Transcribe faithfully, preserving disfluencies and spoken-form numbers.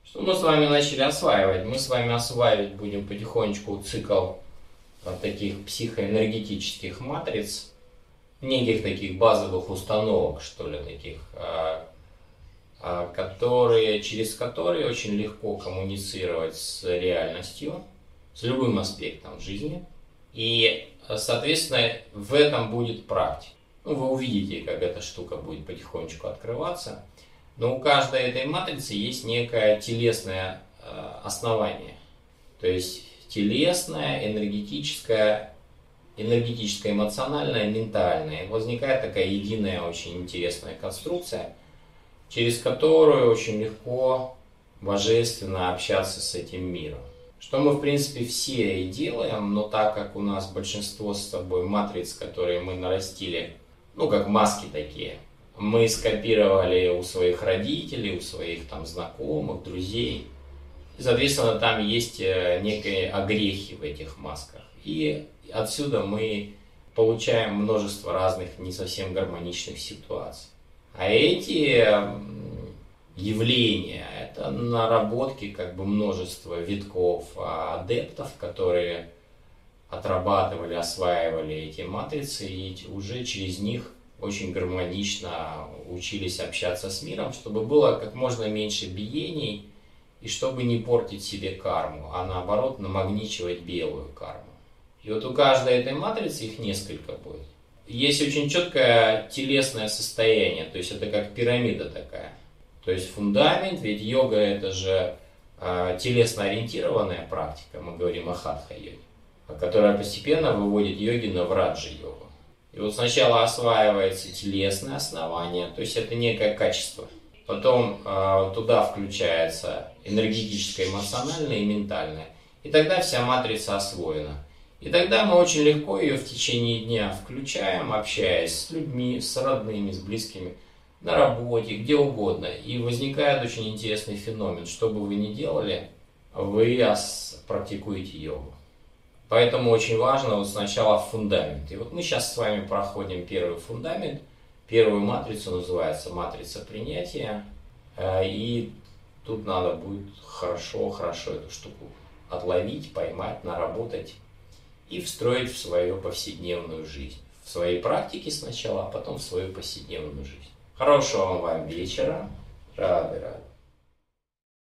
Что мы с вами начали осваивать? Мы с вами осваивать будем потихонечку цикл вот таких психоэнергетических матриц, неких таких базовых установок, что ли, таких, которые, через которые очень легко коммуницировать с реальностью, с любым аспектом жизни. И, соответственно, в этом будет практика. Ну, вы увидите, как эта штука будет потихонечку открываться. Но у каждой этой матрицы есть некое телесное э, основание. То есть телесное, энергетическое, энергетическое, эмоциональное, ментальное. И возникает такая единая, очень интересная конструкция, через которую очень легко, божественно общаться с этим миром. Что мы, в принципе, все и делаем, но так как у нас большинство с собой матриц, которые мы нарастили, ну, как маски такие, мы скопировали у своих родителей, у своих там знакомых, друзей. И, соответственно, там есть некие огрехи в этих масках. И отсюда мы получаем множество разных не совсем гармоничных ситуаций. А эти явления, это наработки как бы множества витков адептов, которые отрабатывали, осваивали эти матрицы и уже через них очень гармонично учились общаться с миром, чтобы было как можно меньше биений и чтобы не портить себе карму, а наоборот намагничивать белую карму. И вот у каждой этой матрицы их несколько будет. Есть очень четкое телесное состояние, то есть это как пирамида такая. То есть фундамент, ведь йога это же э, телесно-ориентированная практика, мы говорим о хатха-йоге, которая постепенно выводит йогина в раджа-йогу. И вот сначала осваивается телесное основание, то есть это некое качество. Потом э, туда включается энергетическое, эмоциональное и ментальное. И тогда вся матрица освоена. И тогда мы очень легко ее в течение дня включаем, общаясь с людьми, с родными, с близкими, на работе, где угодно. И возникает очень интересный феномен. Что бы вы ни делали, вы практикуете йогу. Поэтому очень важно вот сначала фундамент. И вот мы сейчас с вами проходим первый фундамент. Первую матрицу называется матрица принятия. И тут надо будет хорошо-хорошо эту штуку отловить, поймать, наработать и встроить в свою повседневную жизнь. В своей практике сначала, а потом в свою повседневную жизнь. Хорошего вам вечера. Рады, рады.